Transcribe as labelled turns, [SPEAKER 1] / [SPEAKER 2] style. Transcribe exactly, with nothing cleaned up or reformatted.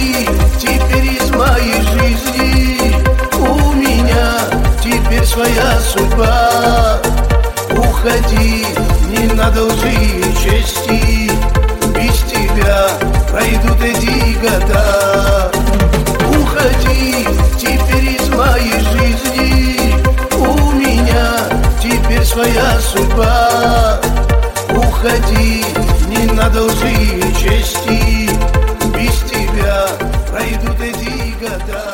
[SPEAKER 1] Уходи теперь из моей жизни, у меня теперь своя судьба. Уходи, не надо лжи и чести, без тебя пройдут эти года. Уходи теперь из моей жизни, у меня теперь своя судьба. Уходи, не надо лжи и чести, без тебя пройдут эти года.